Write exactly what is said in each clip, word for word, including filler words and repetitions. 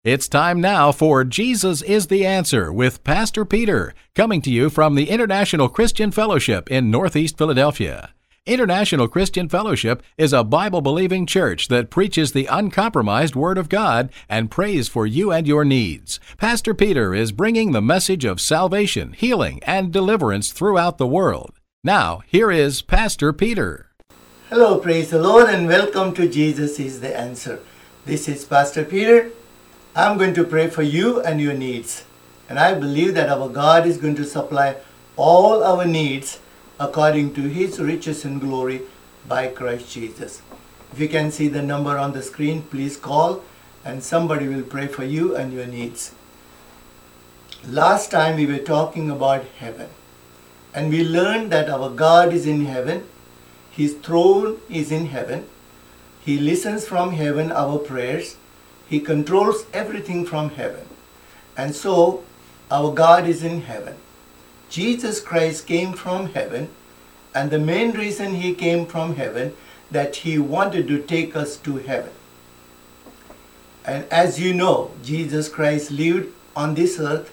It's time now for Jesus is the Answer with Pastor Peter, coming to you from the International Christian Fellowship in Northeast Philadelphia. International Christian Fellowship is a Bible-believing church that preaches the uncompromised Word of God and prays for you and your needs. Pastor Peter is bringing the message of salvation, healing, and deliverance throughout the world. Now, here is Pastor Peter. Hello, praise the Lord, and welcome to Jesus is the Answer. This is Pastor Peter. I'm going to pray for you and your needs. And I believe that our God is going to supply all our needs according to His riches and glory by Christ Jesus. If you can see the number on the screen, please call and somebody will pray for you and your needs. Last time we were talking about heaven. And we learned that our God is in heaven. His throne is in heaven. He listens from heaven our prayers. He controls everything from heaven. And so, our God is in heaven. Jesus Christ came from heaven, and the main reason He came from heaven, that He wanted to take us to heaven. And as you know, Jesus Christ lived on this earth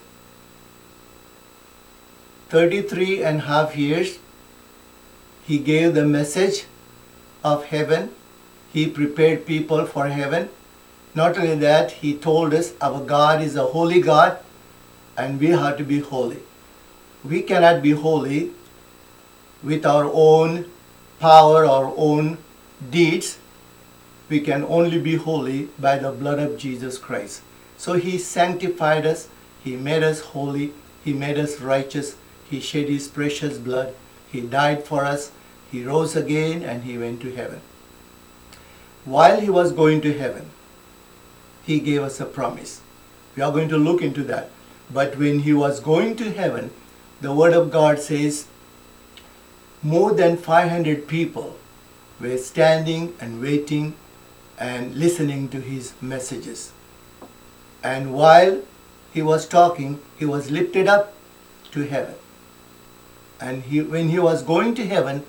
thirty-three and a half years. He gave the message of heaven. He prepared people for heaven. Not only that, He told us our God is a holy God and we have to be holy. We cannot be holy with our own power, our own deeds. We can only be holy by the blood of Jesus Christ. So He sanctified us. He made us holy. He made us righteous. He shed His precious blood. He died for us. He rose again and He went to heaven. While He was going to heaven, He gave us a promise. We are going to look into that. But when He was going to heaven, the Word of God says more than five hundred people were standing and waiting and listening to His messages. And while He was talking, He was lifted up to heaven. And he, when He was going to heaven,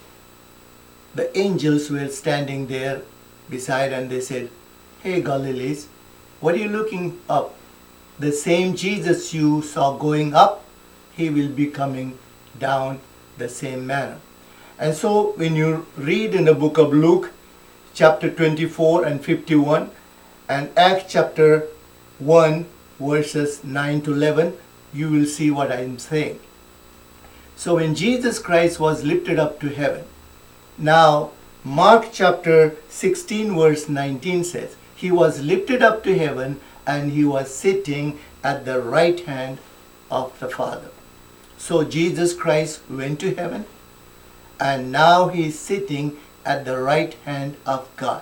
the angels were standing there beside and they said, "Hey Galilees, what are you looking up? The same Jesus you saw going up, He will be coming down the same manner." And so when you read in the book of Luke, chapter twenty-four and fifty-one, and Acts chapter one, verses nine to eleven, you will see what I am saying. So when Jesus Christ was lifted up to heaven, now Mark chapter sixteen verse nineteen says, He was lifted up to heaven and He was sitting at the right hand of the Father. So Jesus Christ went to heaven and now He is sitting at the right hand of God.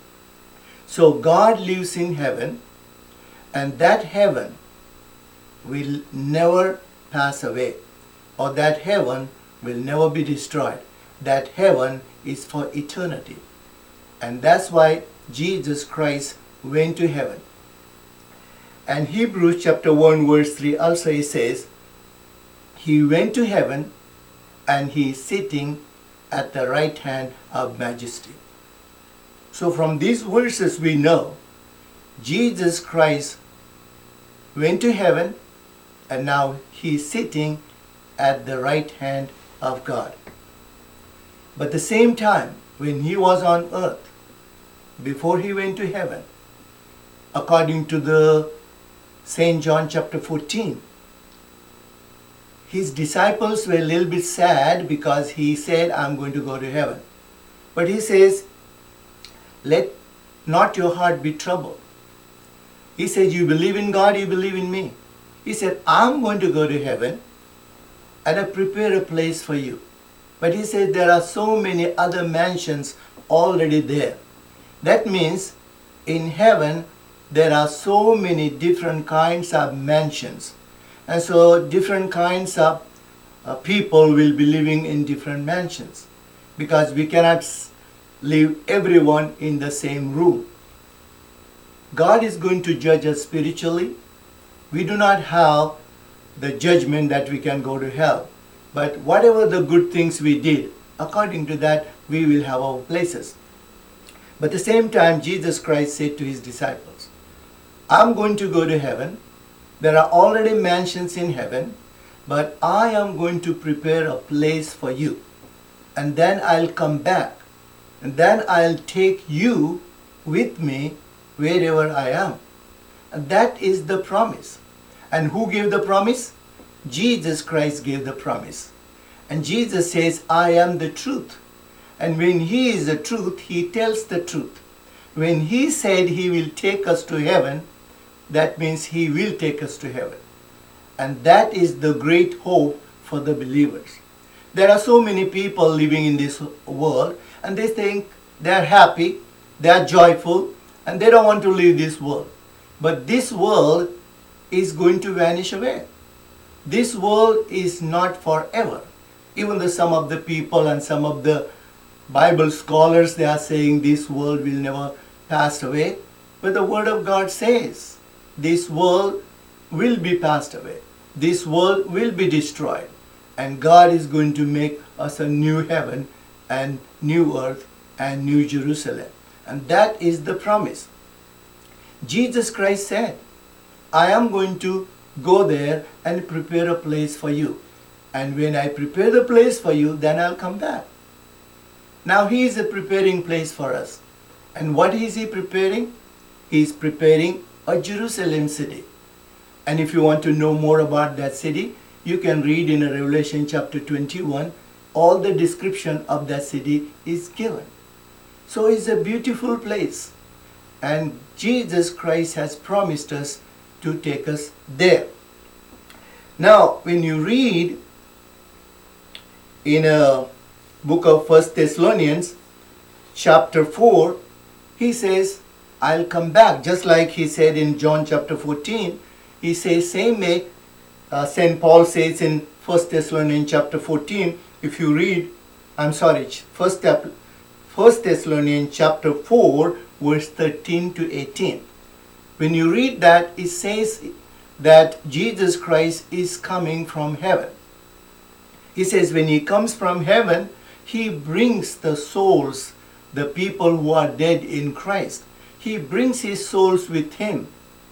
So God lives in heaven, and that heaven will never pass away, or that heaven will never be destroyed. That heaven is for eternity. And that's why Jesus Christ went to heaven. And Hebrews chapter one verse three also it says, He went to heaven and He is sitting at the right hand of majesty. So from these verses we know Jesus Christ went to heaven and now He is sitting at the right hand of God. But at the same time, when He was on earth, before He went to heaven, according to the Saint John chapter fourteen, His disciples were a little bit sad because He said, "I'm going to go to heaven." But He says, "Let not your heart be troubled." He said, "You believe in God, you believe in me." He said, "I'm going to go to heaven and I prepare a place for you." But He said there are so many other mansions already there. That means in heaven there are so many different kinds of mansions. And so different kinds of uh, people will be living in different mansions, because we cannot live everyone in the same room. God is going to judge us spiritually. We do not have the judgment that we can go to hell. But whatever the good things we did, according to that, we will have our places. But at the same time, Jesus Christ said to His disciples, I'm going to go to heaven. There are already mansions in heaven, but I am going to prepare a place for you. And then I'll come back. And then I'll take you with me wherever I am. And that is the promise. And who gave the promise? Jesus Christ gave the promise. And Jesus says, I am the truth. And when He is the truth, He tells the truth. When He said He will take us to heaven, that means He will take us to heaven. And that is the great hope for the believers. There are so many people living in this world, and they think they are happy, they are joyful, and they don't want to leave this world. But this world is going to vanish away. This world is not forever. Even though some of the people and some of the Bible scholars, they are saying this world will never pass away. But the Word of God says this world will be passed away. This world will be destroyed. And God is going to make us a new heaven and new earth and new Jerusalem. And that is the promise. Jesus Christ said, I am going to go there and prepare a place for you. And when I prepare the place for you, then I'll come back. Now He is a preparing place for us. And what is He preparing? He is preparing a Jerusalem city. And if you want to know more about that city, you can read in Revelation chapter twenty-one. All the description of that city is given. So it's a beautiful place. And Jesus Christ has promised us to take us there. Now, when you read in a book of First Thessalonians chapter four, he says, I'll come back. Just like he said in John chapter fourteen, he says, same way, uh, Saint Paul says in First Thessalonians chapter fourteen, if you read, I'm sorry, First, First Thessalonians chapter four, verse thirteen to eighteen. When you read that, it says that Jesus Christ is coming from heaven. He says when He comes from heaven, He brings the souls, the people who are dead in Christ. He brings His souls with Him.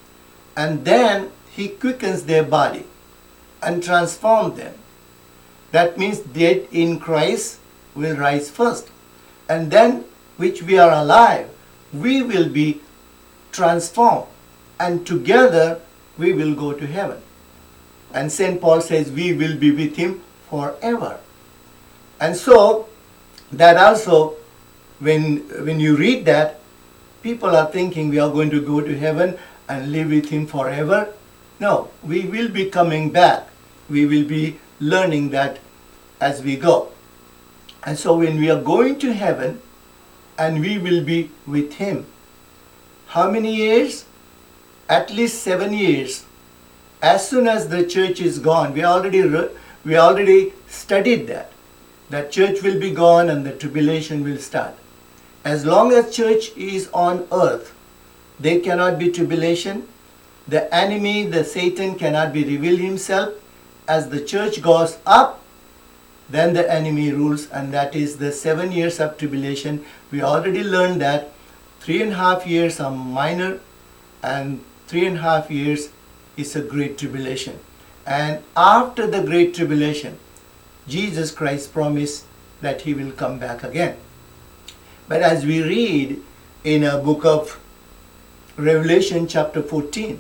And then He quickens their body and transforms them. That means dead in Christ will rise first. And then, which we are alive, we will be transformed. And together, we will go to heaven. And Saint Paul says we will be with Him forever. And so, that also, when, when you read that, people are thinking we are going to go to heaven and live with Him forever. No, we will be coming back. We will be learning that as we go. And so when we are going to heaven and we will be with Him, how many years? At least seven years. As soon as the church is gone, we already we already studied that. That church will be gone and the tribulation will start. As long as church is on earth, there cannot be tribulation. The enemy, the Satan, cannot be revealed himself. As the church goes up, then the enemy rules, and that is the seven years of tribulation. We already learned that three and a half years are minor, and three and a half years is a great tribulation. And after the great tribulation, Jesus Christ promised that He will come back again. But as we read in a book of Revelation chapter fourteen,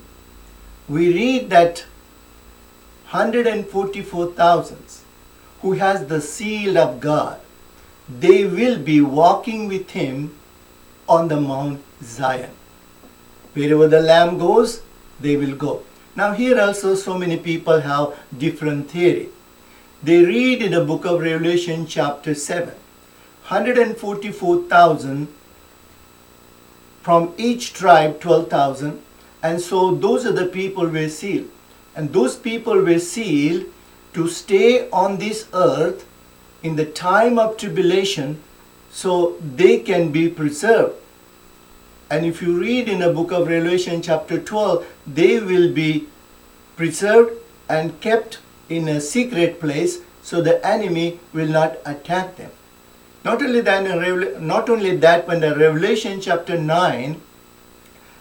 we read that one hundred forty-four thousand who has the seal of God, they will be walking with Him on the Mount Zion. Wherever the Lamb goes, they will go. Now here also so many people have different theory. They read in the book of Revelation chapter seven, one hundred forty-four thousand from each tribe, twelve thousand, and so those are the people were sealed. And those people were sealed to stay on this earth in the time of tribulation so they can be preserved. And if you read in the book of Revelation chapter twelve, they will be preserved and kept in a secret place so the enemy will not attack them. Not only that, not only that, when the Revelation chapter nine,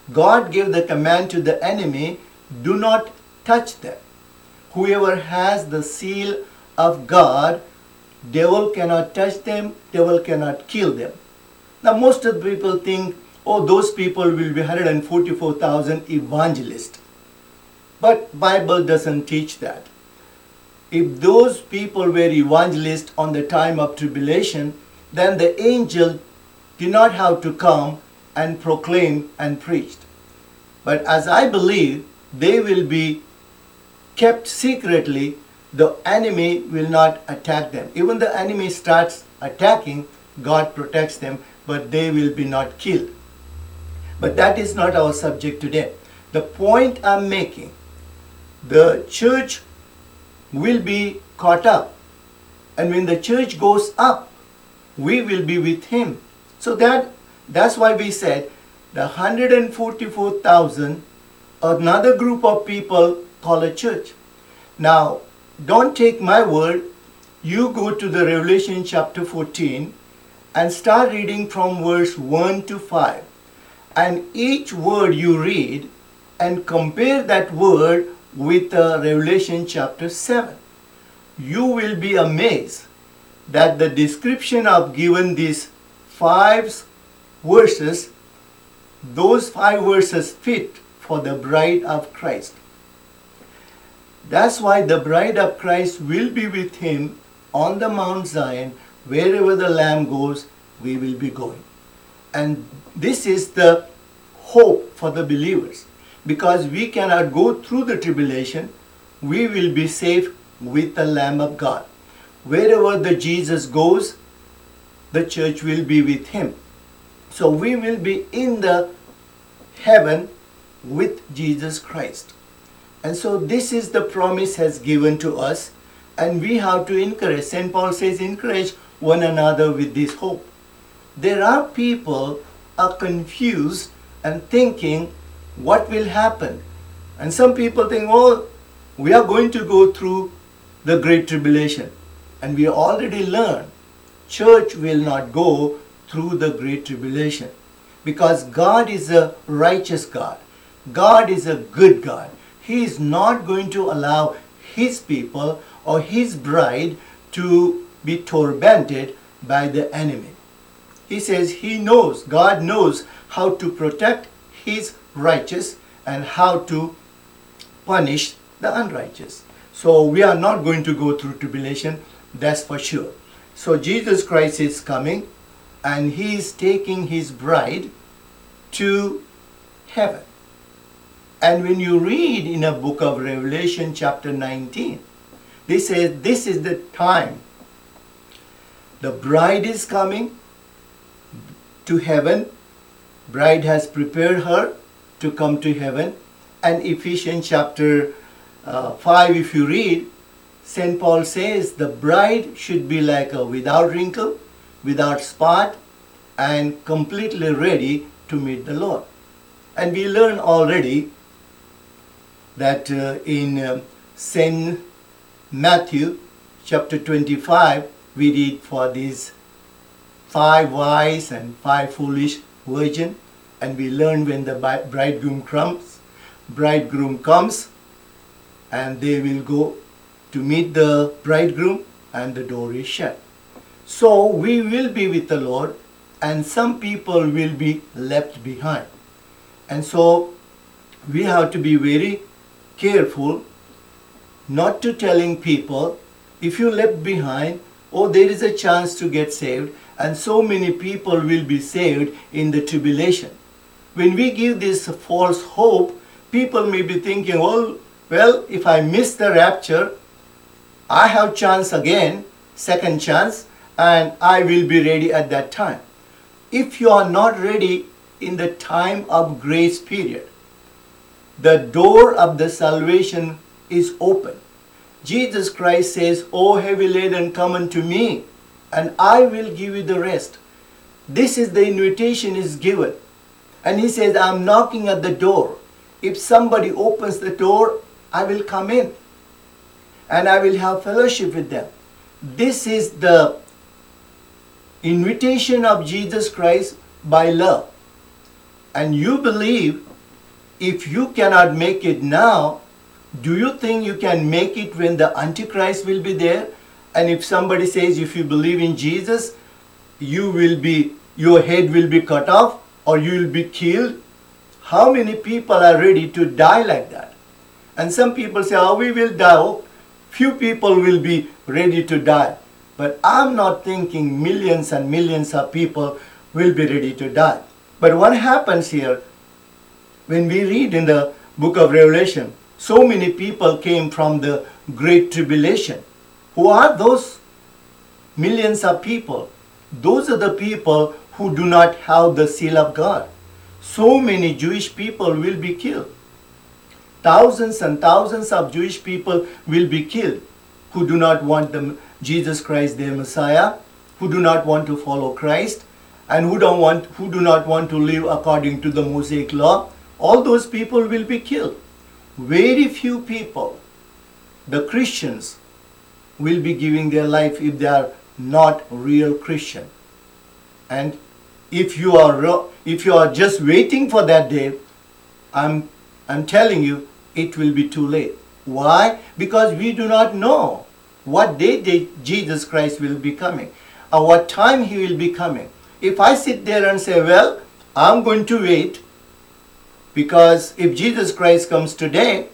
God gave the command to the enemy, do not touch them. Whoever has the seal of God, devil cannot touch them, devil cannot kill them. Now most of the people think, oh, those people will be one hundred forty-four thousand evangelists. But Bible doesn't teach that. If those people were evangelists on the time of tribulation, then the angel did not have to come and proclaim and preach. But as I believe, they will be kept secretly. The enemy will not attack them. Even the enemy starts attacking, God protects them, but they will be not killed. But that is not our subject today. The point I'm making, the church will be caught up. And when the church goes up, we will be with him. So that that's why we said the one hundred forty-four thousand, another group of people call a church. Now, don't take my word. You go to the Revelation chapter fourteen and start reading from verse one to five. And each word you read and compare that word with uh, Revelation chapter seven. You will be amazed that the description of given these five verses, those five verses fit for the bride of Christ. That's why the bride of Christ will be with him on the Mount Zion. Wherever the Lamb goes, we will be going. And this is the hope for the believers. Because we cannot go through the tribulation, we will be safe with the Lamb of God. Wherever the Jesus goes, the church will be with him. So we will be in the heaven with Jesus Christ. And so this is the promise has given to us, and we have to encourage. Saint Paul says, encourage one another with this hope. There are people are confused and thinking, what will happen? And some people think, oh, we are going to go through the Great Tribulation. And we already learned, church will not go through the Great Tribulation. Because God is a righteous God. God is a good God. He is not going to allow his people or his bride to be tormented by the enemy. He says he knows, God knows how to protect his righteous and how to punish the unrighteous. So we are not going to go through tribulation, that's for sure. So Jesus Christ is coming and he is taking his bride to heaven. And when you read in a book of Revelation chapter nineteen, they say this is the time. The bride is coming to heaven. Bride has prepared her to come to heaven. And Ephesians chapter uh, five, if you read, Saint Paul says the bride should be like a without wrinkle, without spot, and completely ready to meet the Lord. And we learn already that uh, in uh, Saint Matthew chapter twenty-five, we read for these five wise and five foolish virgins, and we learn when the bridegroom comes, bridegroom comes, and they will go to meet the bridegroom, and the door is shut. So we will be with the Lord, and some people will be left behind. And so we have to be very careful not to telling people, if you left behind, oh, there is a chance to get saved, and so many people will be saved in the tribulation. When we give this false hope, people may be thinking, oh, well, if I miss the rapture, I have chance again, second chance, and I will be ready at that time. If you are not ready in the time of grace period, the door of the salvation is open. Jesus Christ says, "O heavy laden, come unto me, and I will give you the rest." This is the invitation is given. And he says, I'm knocking at the door. If somebody opens the door, I will come in. And I will have fellowship with them. This is the invitation of Jesus Christ by love. And you believe if you cannot make it now, do you think you can make it when the Antichrist will be there? And if somebody says, if you believe in Jesus, you will be, your head will be cut off or you will be killed. How many people are ready to die like that? And some people say, oh, we will die. Oh, few people will be ready to die. But I'm not thinking millions and millions of people will be ready to die. But what happens here, when we read in the book of Revelation, so many people came from the Great Tribulation. Who are those millions of people? Those are the people who do not have the seal of God. So many Jewish people will be killed. Thousands and thousands of Jewish people will be killed who do not want the, Jesus Christ their Messiah, who do not want to follow Christ, and who don't want, who do not want to live according to the Mosaic law. All those people will be killed. Very few people, the Christians, will be giving their life if they are not real Christian. And if you are if you are just waiting for that day, I'm I'm telling you, it will be too late. Why? Because we do not know what day Jesus Christ will be coming, or what time he will be coming. If I sit there and say, well, I'm going to wait, because if Jesus Christ comes today,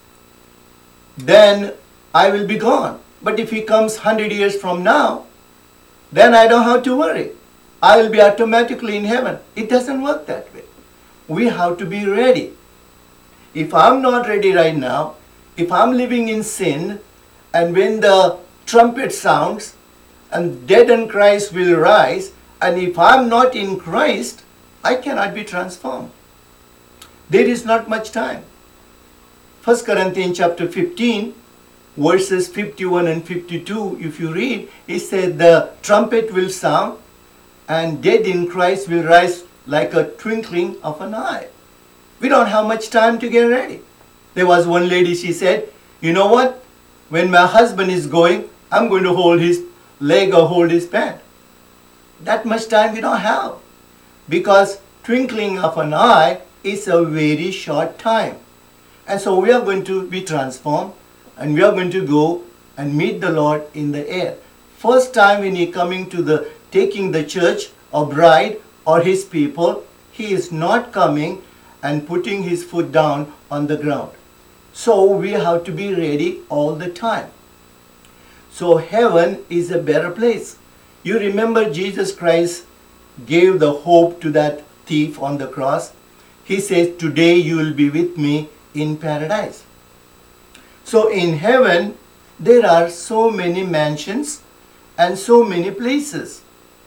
then I will be gone. But if he comes one hundred years from now, then I don't have to worry. I will be automatically in heaven. It doesn't work that way. We have to be ready. If I'm not ready right now, if I'm living in sin, and when the trumpet sounds, and dead in Christ will rise, and if I'm not in Christ, I cannot be transformed. There is not much time. First Corinthians chapter fifteen, verses fifty-one and fifty-two, if you read, it said the trumpet will sound and dead in Christ will rise like a twinkling of an eye. We don't have much time to get ready. There was one lady, she said, you know what? When my husband is going, I'm going to hold his leg or hold his pant. That much time we don't have. Because twinkling of an eye is a very short time. And so we are going to be transformed, and we are going to go and meet the Lord in the air. First time when he coming to the, taking the church or bride or his people, he is not coming and putting his foot down on the ground. So we have to be ready all the time. So heaven is a better place. You remember Jesus Christ gave the hope to that thief on the cross. He says, today you will be with me in paradise. So in heaven, there are so many mansions and so many places.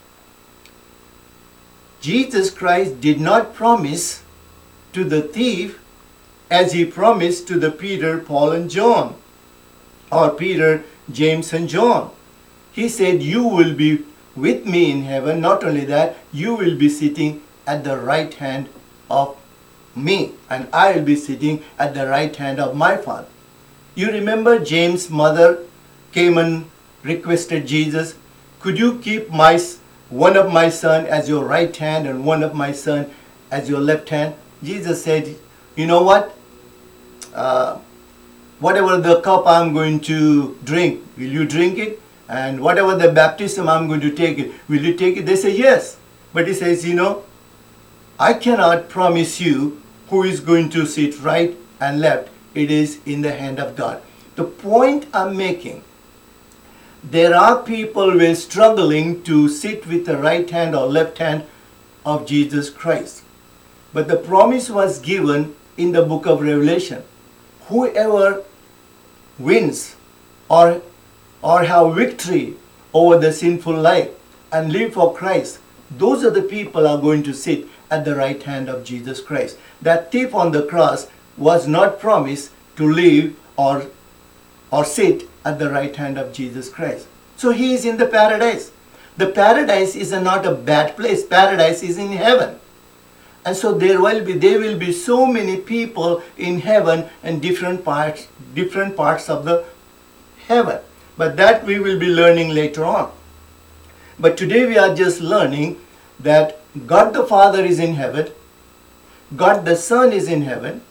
Jesus Christ did not promise to the thief as he promised to the Peter, Paul and John, or Peter, James and John. He said, you will be with me in heaven. Not only that, you will be sitting at the right hand of me, and I will be sitting at the right hand of my Father. You remember James' mother came and requested Jesus, could you keep my one of my son as your right hand and one of my son as your left hand? Jesus said, you know what? Uh, whatever the cup I'm going to drink, will you drink it? And whatever the baptism I'm going to take it, will you take it? They say yes. But he says, you know, I cannot promise you who is going to sit right and left. It is in the hand of God. The point I'm making, there are people who are struggling to sit with the right hand or left hand of Jesus Christ. But the promise was given in the book of Revelation. Whoever wins or, or have victory over the sinful life and live for Christ, those are the people who are going to sit at the right hand of Jesus Christ. That thief on the cross was not promised to live or, or sit at the right hand of Jesus Christ. So he is in the paradise. The paradise is not a bad place. Paradise is in heaven. And so there will be there will be so many people in heaven and different parts different parts of the heaven. But that we will be learning later on. But today we are just learning that God the Father is in heaven, God the Son is in heaven,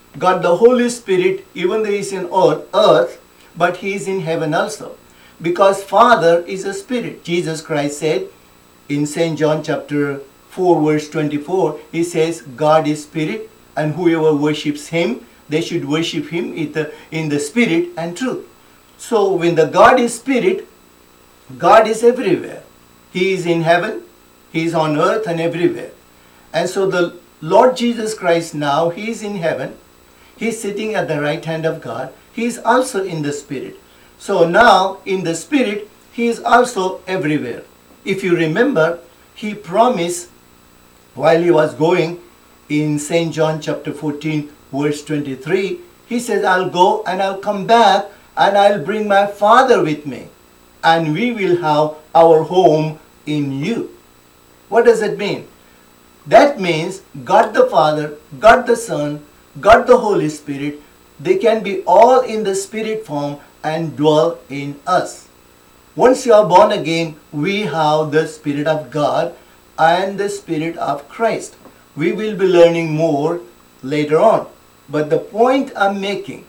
got the Holy Spirit, even though he's in earth, earth, but he is in heaven also. Because Father is a spirit. Jesus Christ said in Saint John chapter four verse twenty-four, he says, God is spirit, and whoever worships him, they should worship him in the, in the spirit and truth. So when the God is spirit, God is everywhere. He is in heaven, he is on earth and everywhere. And so the Lord Jesus Christ now, he is in heaven. He is sitting at the right hand of God. He is also in the spirit. So now in the spirit, he is also everywhere. If you remember, he promised while he was going in Saint John chapter fourteen verse twenty-three, he says, I'll go and I'll come back and I'll bring my Father with me, and we will have our home in you. What does it mean? That means God the Father, God the Son, God the Holy Spirit, they can be all in the spirit form and dwell in us. Once you are born again, we have the Spirit of God and the Spirit of Christ. We will be learning more later on. But the point I'm making,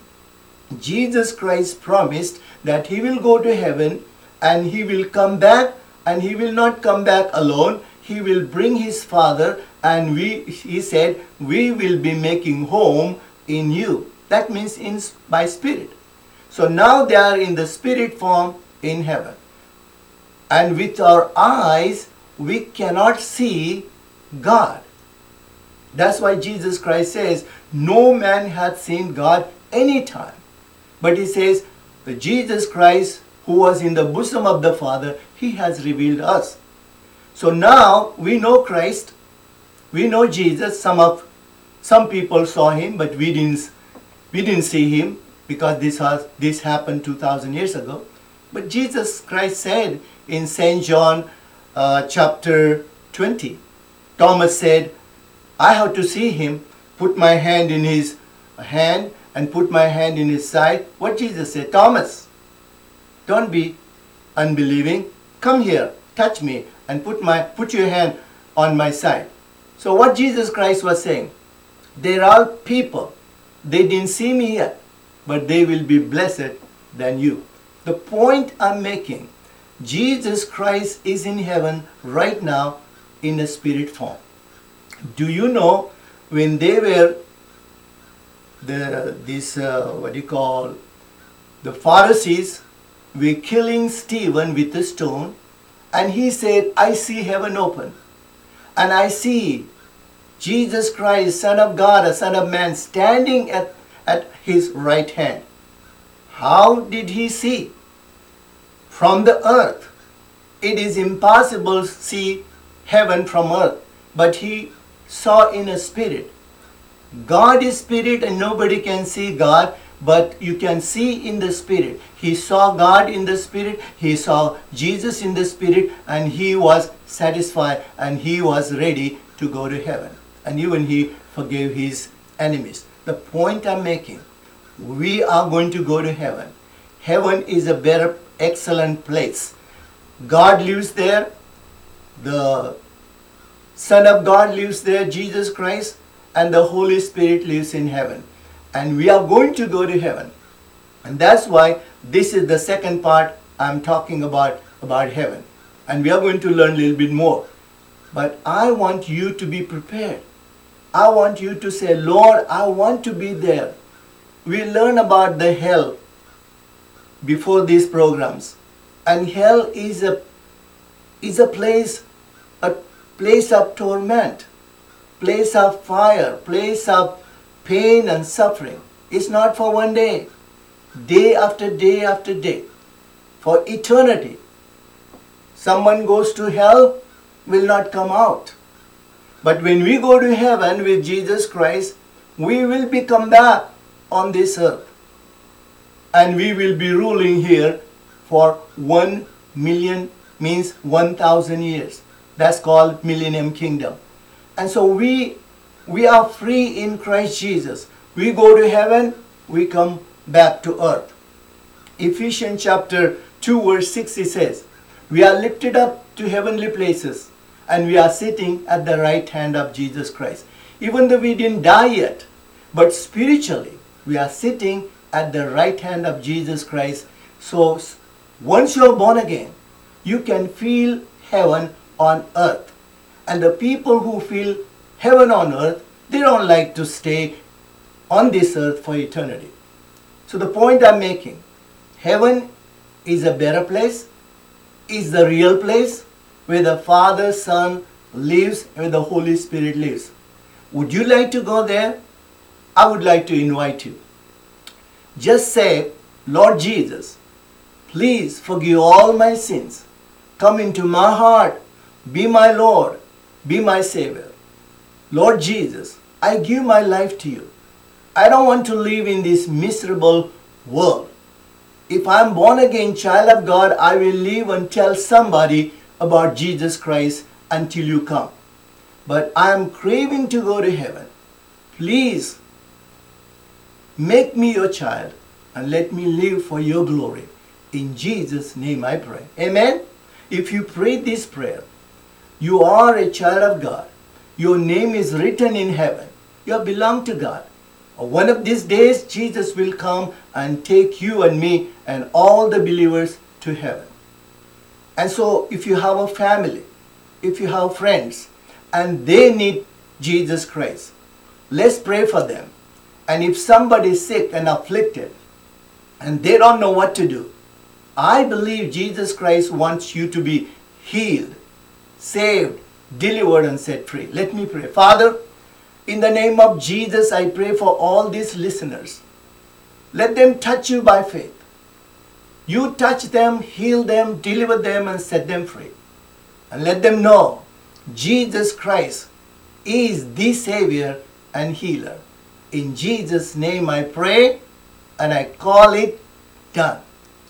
Jesus Christ promised that he will go to heaven and he will come back, and he will not come back alone. He will bring his Father, and we, he said, we will be making home in you. That means in by spirit. So now they are in the spirit form in heaven. And with our eyes, we cannot see God. That's why Jesus Christ says, no man hath seen God any time. But he says, the Jesus Christ who was in the bosom of the Father, he has revealed us. So now we know Christ, we know Jesus. Some of some people saw him, but we didn't we didn't see him because this has this happened two thousand years ago. But Jesus Christ said in Saint John uh, chapter twenty, Thomas said, I have to see him, put my hand in his hand and put my hand in his side. What Jesus said, Thomas, don't be unbelieving. Come here, touch me, and put my put your hand on my side. So what Jesus Christ was saying, there are people, they didn't see me yet, but they will be blessed than you. The point I'm making, Jesus Christ is in heaven right now in a spirit form. Do you know when they were the this uh, what do you call the Pharisees were killing Stephen with a stone, and he said, I see heaven open, and I see Jesus Christ, Son of God, a Son of Man, standing at, at his right hand. How did he see? From the earth. It is impossible to see heaven from earth, but he saw in a spirit. God is spirit and nobody can see God, but you can see in the spirit. He saw God in the spirit, he saw Jesus in the spirit, and he was satisfied and he was ready to go to heaven. And even he forgave his enemies. The point I'm making, we are going to go to heaven. Heaven is a better, excellent place. God lives there. The Son of God lives there, Jesus Christ, and the Holy Spirit lives in heaven. And we are going to go to heaven. And that's why this is the second part I'm talking about, about heaven. And we are going to learn a little bit more. But I want you to be prepared. I want you to say, Lord, I want to be there. We learn about the hell before these programs. And hell is a, is a place, a place of torment, place of fire, place of pain and suffering. It's not for one day, day after day after day, for eternity. Someone goes to hell, will not come out. But when we go to heaven with Jesus Christ, we will be come back on this earth. And we will be ruling here for one million, means one thousand years. That's called Millennium Kingdom. And so we, we are free in Christ Jesus. We go to heaven, we come back to earth. Ephesians chapter two verse six, it says, we are lifted up to heavenly places, and we are sitting at the right hand of Jesus Christ. Even though we didn't die yet, But spiritually, we are sitting at the right hand of Jesus Christ. So once you're born again, you can feel heaven on earth. And the people who feel heaven on earth, they don't like to stay on this earth for eternity. So the point I'm making, heaven is a better place, is the real place where the Father, Son lives and where the Holy Spirit lives. Would you like to go there? I would like to invite you. Just say, Lord Jesus, please forgive all my sins. Come into my heart. Be my Lord. Be my Savior. Lord Jesus, I give my life to you. I don't want to live in this miserable world. If I'm born again child of God, I will live and tell somebody about Jesus Christ until you come. But I am craving to go to heaven. Please make me your child and let me live for your glory. In Jesus' name I pray. Amen. If you pray this prayer, you are a child of God. Your name is written in heaven. You belong to God. One of these days, Jesus will come and take you and me and all the believers to heaven. And so if you have a family, if you have friends, and they need Jesus Christ, let's pray for them. And if somebody is sick and afflicted, and they don't know what to do, I believe Jesus Christ wants you to be healed, saved, delivered, and set free. Let me pray. Father, in the name of Jesus, I pray for all these listeners. Let them touch you by faith. You touch them, heal them, deliver them, and set them free. And let them know Jesus Christ is the Savior and healer. In Jesus' name I pray and I call it done.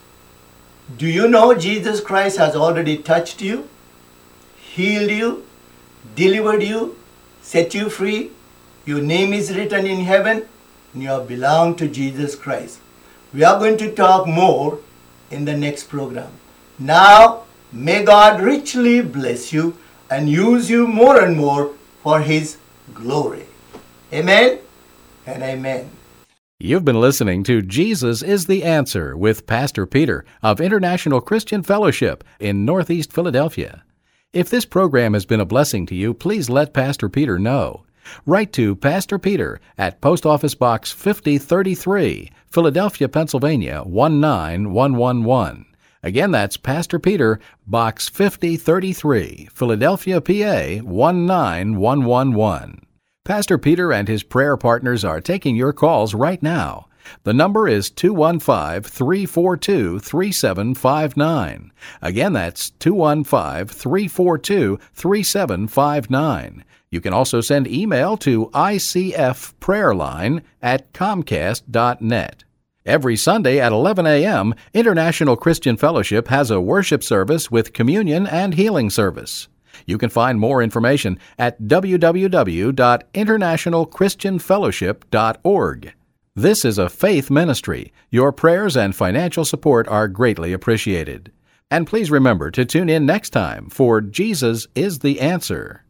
Do you know Jesus Christ has already touched you, healed you, delivered you, set you free? Your name is written in heaven and you belong to Jesus Christ. We are going to talk more in the next program. Now, may God richly bless you and use you more and more for His glory. Amen and amen. You've been listening to Jesus is the Answer with Pastor Peter of International Christian Fellowship in Northeast Philadelphia. If this program has been a blessing to you, please let Pastor Peter know. Write to Pastor Peter at Post Office Box fifty thirty-three, Philadelphia, Pennsylvania one nine one one one. Again, that's Pastor Peter, Box fifty thirty-three, Philadelphia, P A one nine one one one. Pastor Peter and his prayer partners are taking your calls right now. The number is two one five, three four two, three seven five nine. Again, that's two one five, three four two, three seven five nine. You can also send email to I C F prayerline at comcast dot net. Every Sunday at eleven a.m., International Christian Fellowship has a worship service with communion and healing service. You can find more information at w w w dot international christian fellowship dot org. This is a faith ministry. Your prayers and financial support are greatly appreciated. And please remember to tune in next time for Jesus is the Answer.